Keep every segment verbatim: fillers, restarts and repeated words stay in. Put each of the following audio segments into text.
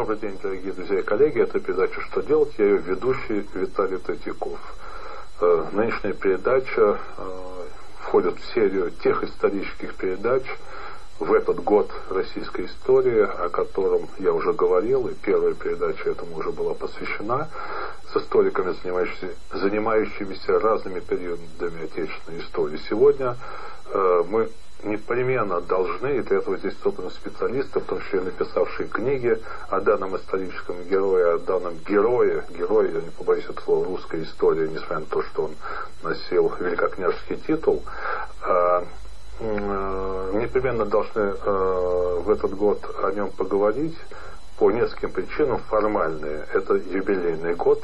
Добрый день, дорогие друзья и коллеги. Это передача «Что делать?». Я ее ведущий Виталий Третьяков. Нынешняя передача входит в серию тех исторических передач в этот год российской истории, о котором я уже говорил, и первая передача этому уже была посвящена, с историками, занимающимися, занимающимися разными периодами отечественной истории. Сегодня мы непременно должны, и для этого здесь собраны специалисты, в том числе написавшие книги о данном историческом герое, о данном герое, герое, я не побоюсь этого слова, русской истории, несмотря на то, что он носил великокняжеский титул, э, э, непременно должны э, в этот год о нем поговорить по нескольким причинам формальные. Это юбилейный год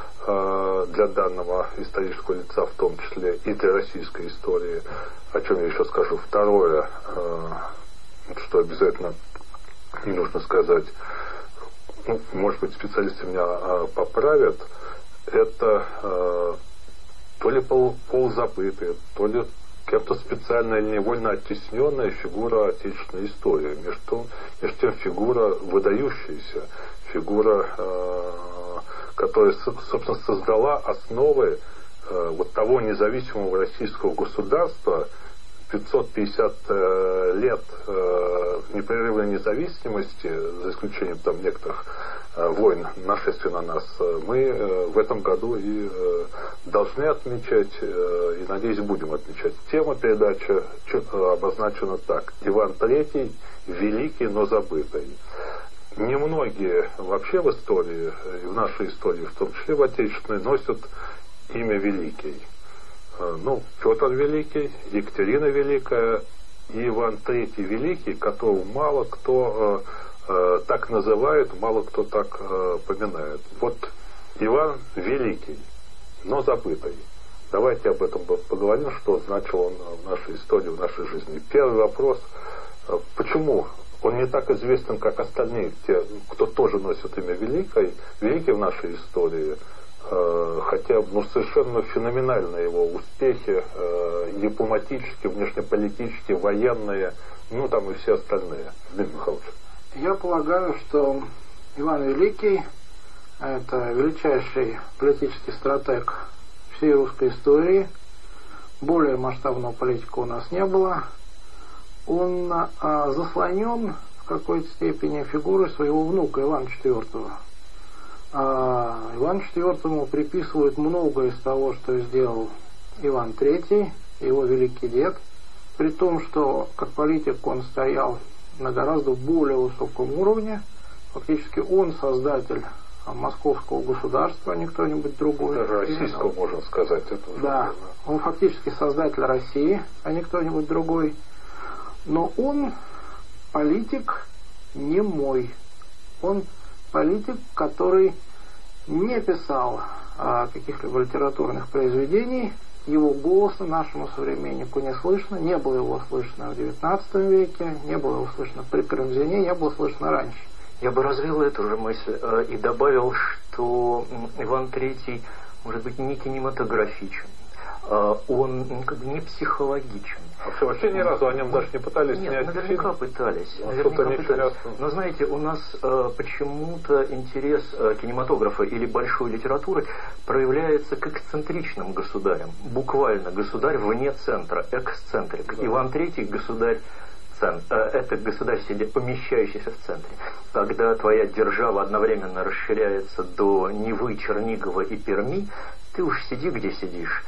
для данного исторического лица, в том числе и для российской истории, о чем я еще скажу. Второе, что обязательно не нужно сказать, ну, может быть, специалисты меня поправят, это то ли пол, полузабытая, то ли кем-то специально или невольно оттесненная фигура отечественной истории. Между тем, между тем фигура выдающаяся, фигура, которая, собственно, создала основы э, вот того независимого российского государства, пятьсот пятьдесят э, лет э, непрерывной независимости, за исключением там некоторых э, войн, нашествий на нас, э, мы э, в этом году и э, должны отмечать, э, и, надеюсь, будем отмечать. Тема передачи э, обозначена так: Иван Третий, великий, но забытый. Немногие вообще в истории, в нашей истории, в том числе в отечественной, носят имя Великий. Ну, Петр Великий, Екатерина Великая и Иван Третий Великий, которого мало кто э, так называет, мало кто так э, поминает. Вот Иван Великий, но забытый. Давайте об этом поговорим, что значил он в нашей истории, в нашей жизни. Первый вопрос: почему он не так известен, как остальные, те, кто тоже носит имя Великой, Великий в нашей истории, э, хотя ну, совершенно феноменальные его успехи, э, дипломатические, внешнеполитические, военные, ну там и все остальные. Дмитрий Михайлович. Я полагаю, что Иван Великий — это величайший политический стратег всей русской истории. Более масштабного политика у нас не было. Он а, заслонен в какой-то степени фигурой своего внука Ивана четвёртого. А, Ивану четвёртому приписывают многое из того, что сделал Иван Третий, его великий дед, при том, что как политик он стоял на гораздо более высоком уровне. Фактически он создатель московского государства, а не кто-нибудь другой. Даже российского, можно сказать. Это да, он фактически создатель России, а не кто-нибудь другой. Но он политик не мой. Он политик, который не писал а, каких-либо литературных произведений. Его голоса нашему современнику не слышно. Не было его слышно в девятнадцатом веке, не было его слышно при Карамзине, не было слышно раньше. Я бы развил эту же мысль э, и добавил, что Иван Третий, может быть, не кинематографичен. Он как бы не психологичен. Вообще, вообще ни разу о нем даже не пытались Нет, снять наверняка фильм. пытались. А наверняка пытались. Раз... Но знаете, у нас э, почему-то интерес э, кинематографа или большой литературы проявляется к эксцентричным государям. Буквально государь вне центра, эксцентрик. Да. Иван Третий государь центр, э, это государь, помещающийся в центре. Когда твоя держава одновременно расширяется до Невы, Чернигова и Перми, ты уж сиди где сидишь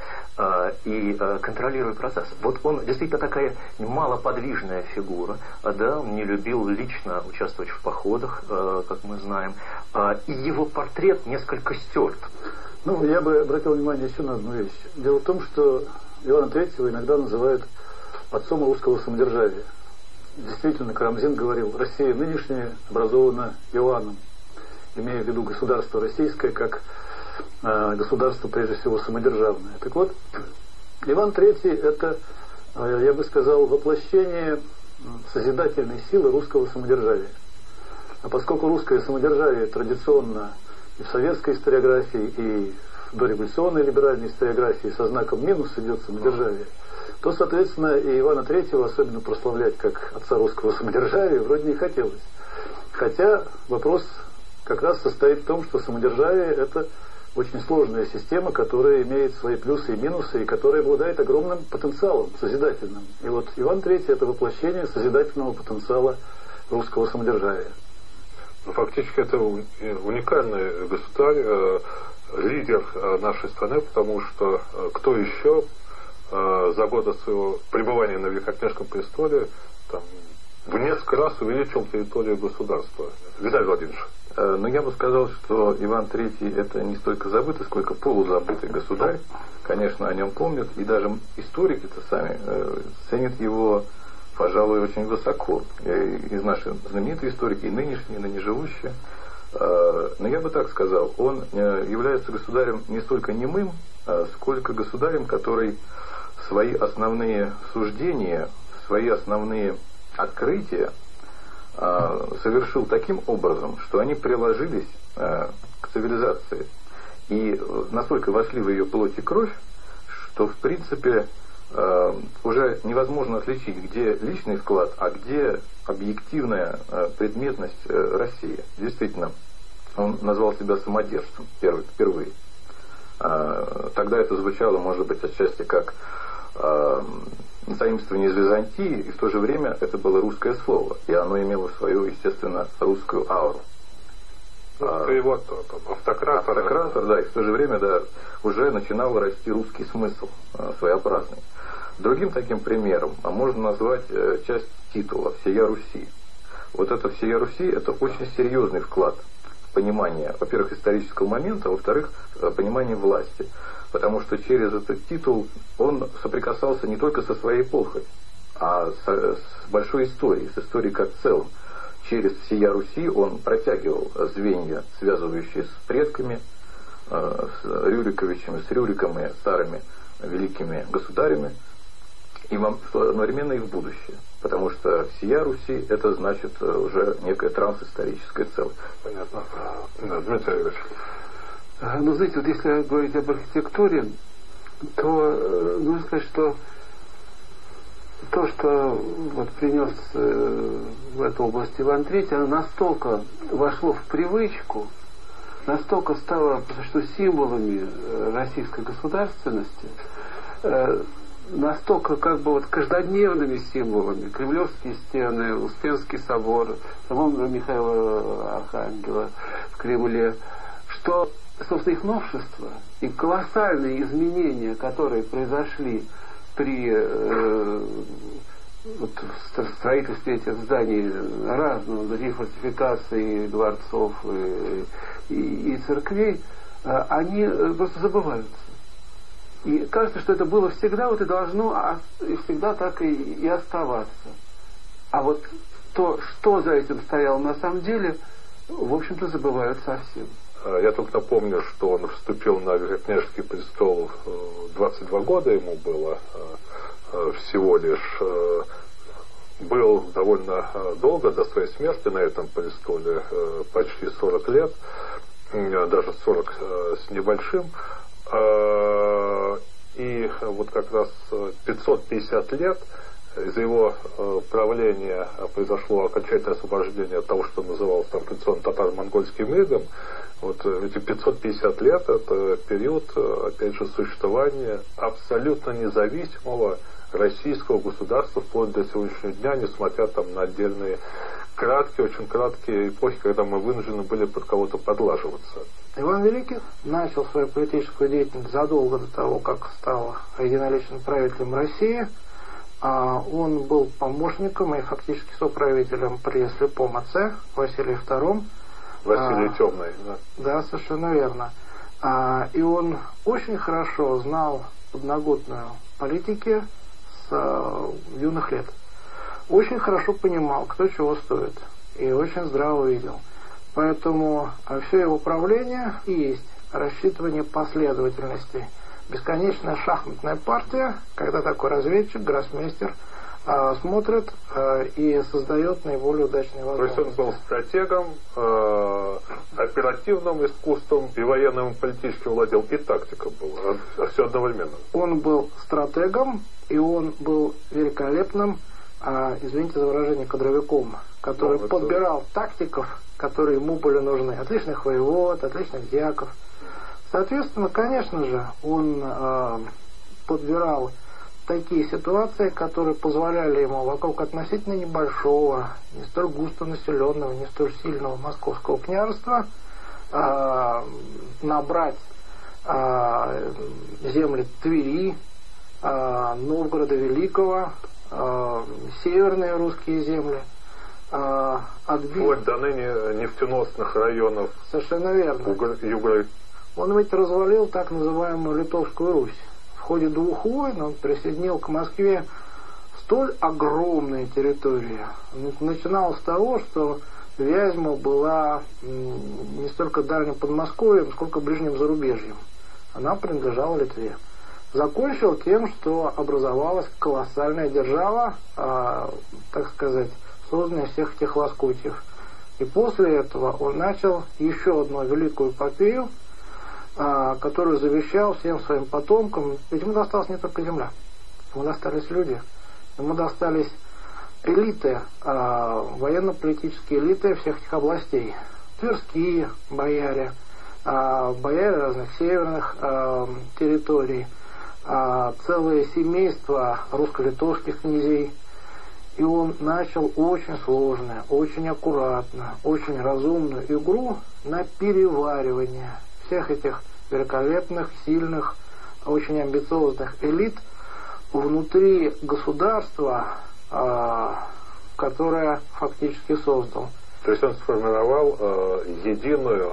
и контролируй процесс. Вот он действительно такая малоподвижная фигура, да, он не любил лично участвовать в походах, как мы знаем, и его портрет несколько стерт. Ну, я бы обратил внимание еще на одну вещь. Дело в том, что Ивана Третьего иногда называют отцом русского самодержавия. Действительно, Карамзин говорил: Россия нынешняя образована Иоанном, имея в виду государство российское как государство, прежде всего, самодержавное. Так вот, Иван Третий — это, я бы сказал, воплощение созидательной силы русского самодержавия. А поскольку русское самодержавие традиционно и в советской историографии, и в дореволюционной либеральной историографии со знаком минус идет самодержавие, то, соответственно, и Ивана Третьего особенно прославлять как отца русского самодержавия вроде не хотелось. Хотя вопрос как раз состоит в том, что самодержавие – это очень сложная система, которая имеет свои плюсы и минусы, и которая обладает огромным потенциалом созидательным. И вот Иван Третий – это воплощение созидательного потенциала русского самодержавия. Ну, фактически это уникальный государь, лидер нашей страны, потому что кто еще за годы своего пребывания на Великокняжеском престоле там, в несколько раз увеличил территорию государства? Виталий Владимирович. Но я бы сказал, что Иван Третий это не столько забытый, сколько полузабытый государь. Конечно, о нем помнят, и даже историки-то сами э, ценят его, пожалуй, очень высоко. Из наших знаменитых историки, и нынешние, и ныне живущие. Э, но я бы так сказал, он э, является государем не столько немым, а сколько государем, который свои основные суждения, свои основные открытия совершил таким образом, что они приложились к цивилизации и настолько вошли в ее плоть и кровь, что в принципе уже невозможно отличить, где личный вклад, а где объективная предметность России. Действительно, он назвал себя самодержцем впервые. Тогда это звучало, может быть, отчасти как заимствование из Византии, и в то же время это было русское слово, и оно имело свою, естественно, русскую ауру. Ну, перевод там, автократор. Автократор, да, и в то же время, да, уже начинал расти русский смысл своеобразный. Другим таким примером можно назвать часть титула «Всея Руси». Вот это «Всея Руси» это очень серьезный вклад в понимание, во-первых, исторического момента, а во-вторых, понимание власти. Потому что через этот титул он соприкасался не только со своей эпохой, а с, с большой историей, с историей как целым. Через «Всея Руси» он протягивал звенья, связывающие с предками, э, с Рюриковичами, с Рюриками, старыми великими государями, и одновременно их будущее. Потому что «Всея Руси» это значит уже некая трансисторическая цель. Понятно. Да, Дмитрий Олегович. Ну, знаете, вот если говорить об архитектуре, то нужно сказать, что то, что вот принес в эту область Иван Третий, оно настолько вошло в привычку, настолько стало что символами российской государственности, настолько как бы вот каждодневными символами. Кремлевские стены, Успенский собор, по-моему, Михаила Архангела в Кремле, что собственно, их новшества и колоссальные изменения, которые произошли при э, вот, строительстве этих зданий разного, и фортификаций, и дворцов, и, и, и церквей, э, они просто забываются. И кажется, что это было всегда, вот и должно и всегда так и, и оставаться. А вот то, что за этим стояло на самом деле, в общем-то, забывают совсем. Я только напомню, что он вступил на Великокняжеский престол, двадцать два года ему было всего лишь. Был довольно долго до своей смерти на этом престоле, почти сорок лет, даже сорок с небольшим. И вот как раз пятьсот пятьдесят лет из-за его э, правления произошло окончательное освобождение от того, что называлось там традиционно татаро-монгольским игом. Вот эти пятьсот пятьдесят лет это период, опять же, существования абсолютно независимого российского государства вплоть до сегодняшнего дня, несмотря там на отдельные краткие, очень краткие эпохи, когда мы вынуждены были под кого-то подлаживаться. Иван Великий начал свою политическую деятельность задолго до того, как стал единоличным правителем России. Он был помощником и фактически соправителем при слепом отце Василии втором. Василий а, Темный, да. Да, совершенно верно. А, и он очень хорошо знал подноготную политики с а, юных лет. Очень хорошо понимал, кто чего стоит. И очень здраво видел. Поэтому а, все его правление и есть рассчитывание последовательности. Бесконечная шахматная партия, когда такой разведчик, гроссмейстер, э, смотрит э, и создает наиболее удачные возможности. То есть он был стратегом, э, оперативным искусством, и военным, и политическим владел, и тактиком был, а все одновременно. Он был стратегом, и он был великолепным а, извините за выражение, кадровиком, который ну, подбирал тактиков, которые ему были нужны, отличных воевод, отличных дьяков. Соответственно, конечно же, он а, подбирал такие ситуации, которые позволяли ему вокруг относительно небольшого, не столь густо населенного, не столь сильного московского княжества а, набрать а, земли Твери, а, Новгорода Великого, а, северные русские земли, а, отбить... Вплоть до ныне нефтеносных районов. Совершенно верно. Юга. Он ведь развалил так называемую Литовскую Русь. В ходе двух войн он присоединил к Москве столь огромные территории. Начиналось с того, что Вязьма была не столько дальним Подмосковьем, сколько ближним зарубежьем. Она принадлежала Литве. Закончил тем, что образовалась колоссальная держава, а, так сказать, созданная из всех этих лоскутьев. И после этого он начал еще одну великую эпопею, а, которую завещал всем своим потомкам. Ведь ему досталась не только земля, ему достались люди, ему достались элиты, а, военно-политические элиты всех этих областей. Тверские бояре, а, бояре разных северных а, территорий, а, целые семейства русско-литовских князей. И он начал очень сложную, очень аккуратно, очень разумную игру на переваривание всех этих великолепных, сильных, очень амбициозных элит внутри государства, а, которое фактически создал. То есть он сформировал э, единую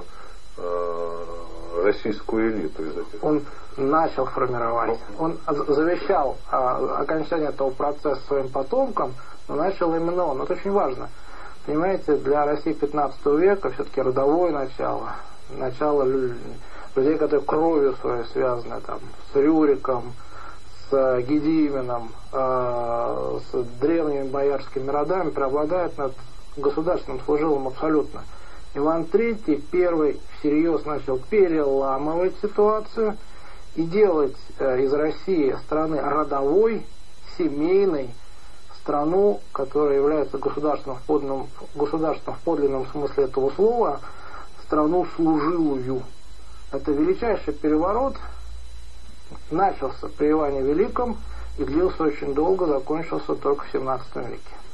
э, российскую элиту из этих. Он начал формировать. Он завещал а, окончание этого процесса своим потомкам, но начал именно он. Это очень важно. Понимаете, для России пятнадцатого века все-таки родовое начало, начало людей, которые кровью своей связаны, там, с Рюриком, с Гедимином, э, с древними боярскими родами, преобладает над государственным служилым абсолютно. Иван Третий первый всерьез начал переламывать ситуацию и делать э, из России страны родовой, семейной, страну, которая является государством в подлинном, государством в подлинном смысле этого слова, страну служилую. Это величайший переворот, начался при Иване Великом и длился очень долго, закончился только в семнадцатом веке.